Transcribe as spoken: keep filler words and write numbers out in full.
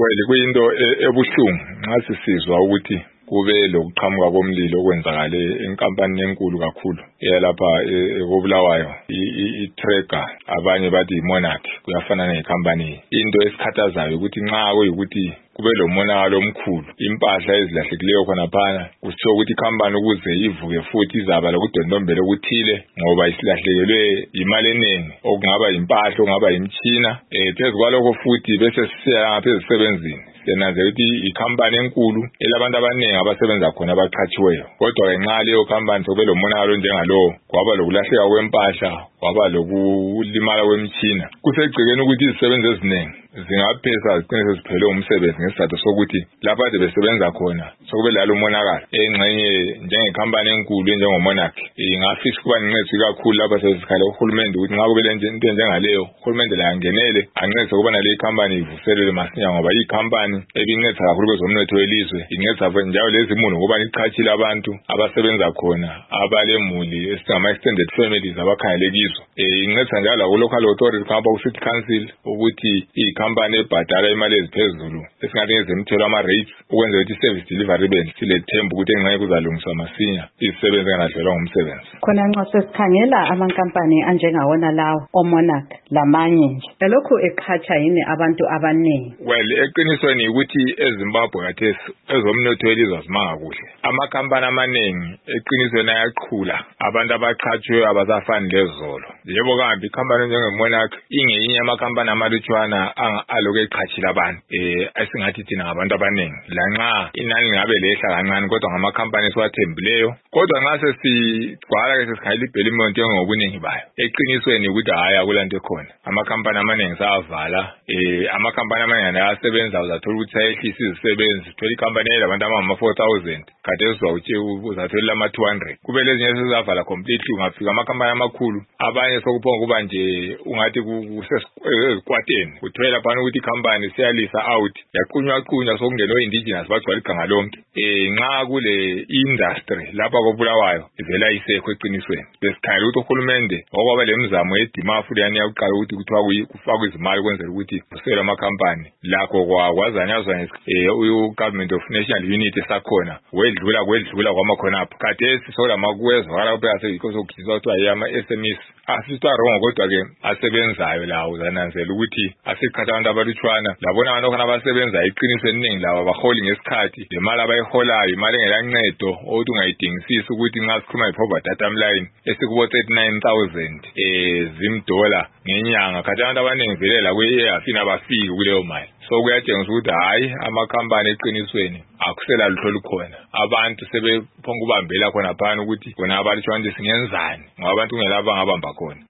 Well kuyinto ebuhlungu nxa sisizwa ukuthi kube lokuqhamuka komlilo okwenzakale enkampanini enkulu kakhulu eyalapha eKobulawayo iTrega abanye bathi iMonarch kuyafana nekhampani into esikhathazayo ukuthi nxa kuyikuthi kube lo monakalo omkhulu impahla ezilahlekileyo khona phana kusho ukuthi ikhampani ukuze ivuke futhi izaba lokudondombela okuthile ngoba isilahlekelwe imali eningi okungaba impahla okungaba imtshina eh phezu kwalokho futhi bese sisiya phezulu sebenzini senanze ukuthi ikhampani enkulu elabantu abaningi abasebenza khona abaqhatshiweyo kodwa ke nxa leyo khampani sobe lo monakalo njengalowo kwaba lokulahleka kwempahla kwaba lokulimala kwemtshina kusegcikeni ukuthi izisebenzi eziningi zingaphesa ziqinise ziphele umsebenzi ngesizathu sokuthi lapha ade besebenza khona sokube lalo monakalo engxenye njengekhampani enkulu njengoMonarch ingafisa kuba incede kakhulu lapha sesikhala uhulumende ukuthi nxa kube lento njengaleyo uhulumende la angenele ancede ukuba nale ikhampani ivuselele masinya ngoba ikhampani ebinceda kakhulu kwezomnotho welizwe inceda njalo lezi imuli ngoba iqhathile abantu abasebenza khona abalemuli esingama extended families abakhayelekizo eh inceda njalo ku local authority kapa ku city council ukuthi ikhampani ebhadala imali eziphezulu esingathi ngezemthelo ama rates ukwenza ukuthi service delivery benzi silethemba ukuthi engeke kuzalungiswa masinya izisebenzi engalahlelwa ngumsebenzi khona nxa sesikhangela amankampani anjengawona lawo oMonarch lamanye nje lokho eqhatsha yini abantu abaningi well eqinisweni ukuthi eZimbabwe kathesi ezomnotho welizwe asimanga kuhle amakhampani amaningi eqinisweni ayaqhula abantu abaqhatshwe abasafani lezolo yebo kambi ikhampani njengeMonarch ingeyinye amakhampani amalutshwana aloku eqhatshile abantu eh asingathi thina ngabantu abaningi lanxa inani ngabe lehla kancane kodwa ngamakhampani esiwathembileyo kodwa nxa sesigcwala ke sesikhayela iBelmont ngobuningi bayo eqinisweni ukuthi hayi akulanto ekhona amakhampani amaningi savala eh amakhampani amaningi ayasebenza uzathola ukuthi ayehlisa izisebenzi thola ikhampani elabantu ama four thousand kade uzawutshe uzathola ama two hundred kube lezinye sezavala completely ungafika amakhampani amakhulu abanye sokuphonga kuba nje ungathi kusesikwateni uthola phana ukuthi ikhampani siyalisa out yaqunywa qunywa sokungena indigenous bagcwala iganga lonke eh nxa kule industry lapha koBulawayo ivela isekho eqinisweni besikhayela ukuthi uhulumende ngoba lemizamo edimafu leyani yaqala ukuthi kuthiwa kufakwe izimali kwenzela ukuthi kusela amakhampani lakho kwakwazanyazwa eh uyu government of national unity sakhona wedlula kwedlula kwamakhonapha khathesi sola makwezwa wala phela because okuzizwa ukuthi ayama S M Es asitwa wrong kodwa ke asebenzayo lawo zananzela ukuthi asikhatha abantu abalutshwana labona abantu khona abasebenza iqinisweni eningi laba baholi ngesikhathi lemali abayiholayo imali engelancedo ukuthi ungayidingisisi ukuthi nxa sikhuluma ipoverty timeline esikubo thirty-nine thousand eh zimdola ngenyanga khatha abantu abaningi vele la kuyafina bafiki kuleyo mali so kuyatshengisa ukuthi hayi amakhampani eqinisweni akusela lutho lukhona abantu sebephonga ubambela khona phana ukuthi bona abalutshwana singenzani ngoba abantu ngelaba ngabamba khona